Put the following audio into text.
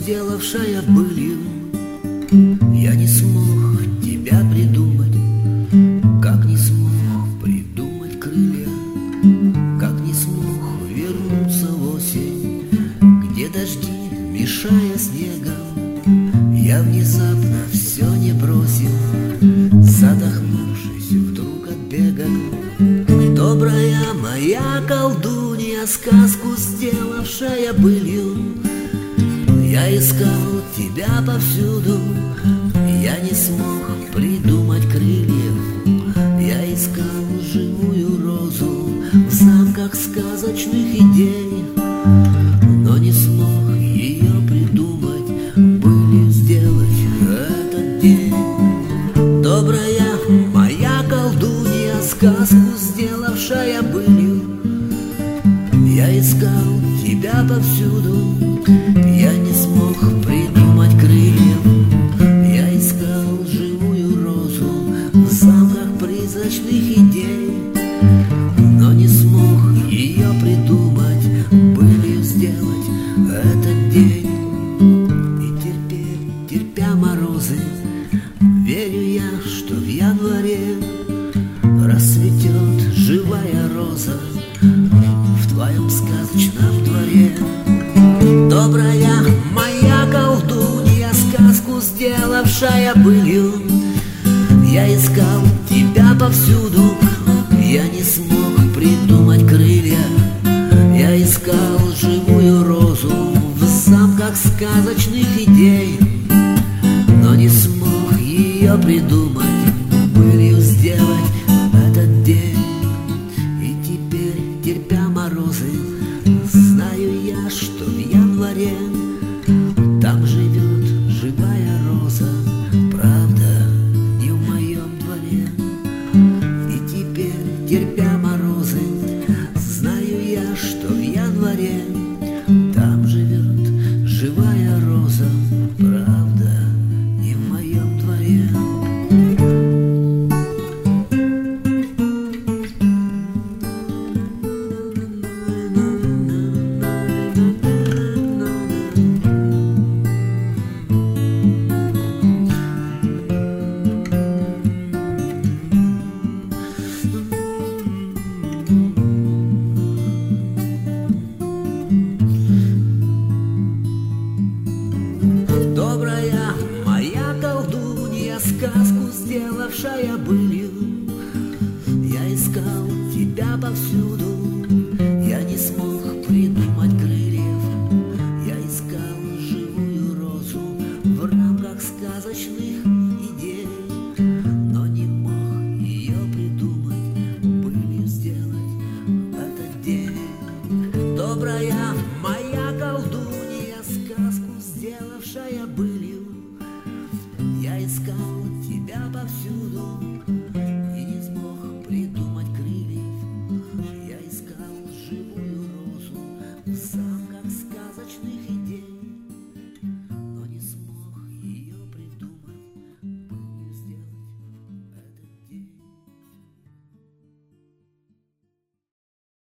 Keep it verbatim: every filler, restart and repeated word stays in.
сделавшая былью. Я не смог тебя придумать, как не смог придумать крылья, как не смог вернуться в осень, где дожди, мешая снегом, я внезапно все не бросил, задохнувшись вдруг от бега. Добрая моя колдунья, сказку сделавшая былью, я искал тебя повсюду, я не смог придумать крыльев. Я искал живую розу в замках сказочных идей, но не смог ее придумать, былью сделать этот день. Добрая моя колдунья, сказку сделавшая былью, я искал тебя повсюду, я не смог придумать крыльев. Я искал живую розу в замках призрачных идей, но не смог ее придумать, былью сделать этот день. И терпеть, терпя морозы, верю я, что в январе расцветет живая роза в твоем сказочном дворе. Добрая моя колдунья, сказку сделавшая былью, я искал тебя повсюду, я не смог придумать крылья. Я искал живую розу в замках сказочных идей, но не смог ее придумать, былью сделать этот день. И теперь, терпя морозы, знаю я, что в январе там живет живая роза, правда, не в моем дворе. И теперь, терпя морозы, знаю я, что в январе там живет живая роза, правда, не в моем дворе. Добрая моя колдунья, сказку сделавшая былью, я искал тебя повсюду, я не смог придумать крыльев. Я искал живую розу в рамках сказочных идей, но не мог ее придумать, былью сделать этот день. Добрая